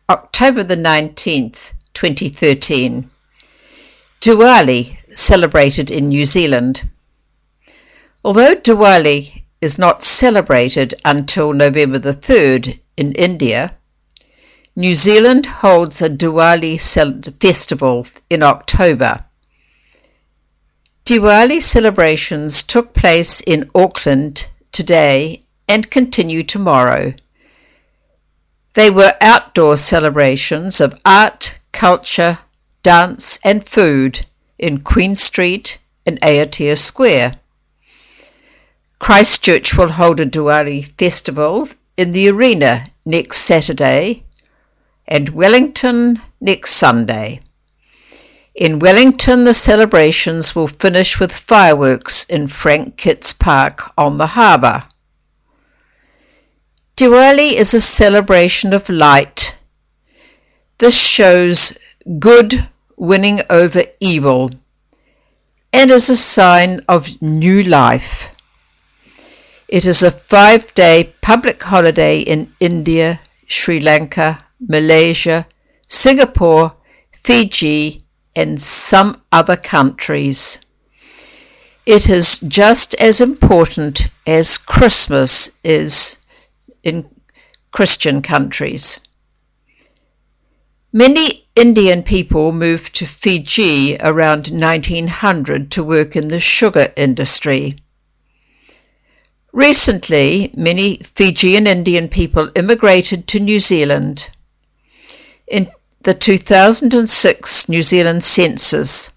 October the 19th, 2013. Diwali, celebrated in New Zealand. Although Diwali is not celebrated until November the 3rd in India, New Zealand holds a Diwali festival in October. Diwali celebrations took place in Auckland today and continue tomorrow. They were outdoor celebrations of art, culture, dance and food in Queen Street and Aotea Square. Christchurch will hold a Diwali festival in the arena next Saturday and Wellington next Sunday. In Wellington, the celebrations will finish with fireworks in Frank Kitts Park on the harbour. Diwali is a celebration of light. This shows good winning over evil and is a sign of new life. It is a 5-day public holiday in India, Sri Lanka, Malaysia, Singapore, Fiji, and some other countries. It is just as important as Christmas is in Christian countries. Many Indian people moved to Fiji around 1900 to work in the sugar industry. Recently, many Fijian Indian people immigrated to New Zealand. In the 2006 New Zealand census,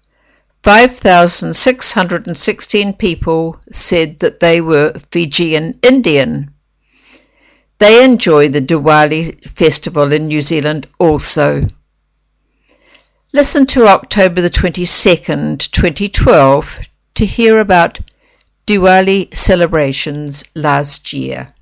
5,616 people said that they were Fijian Indian. They enjoy the Diwali festival in New Zealand also. Listen to October the 22nd, 2012 to hear about Diwali celebrations last year.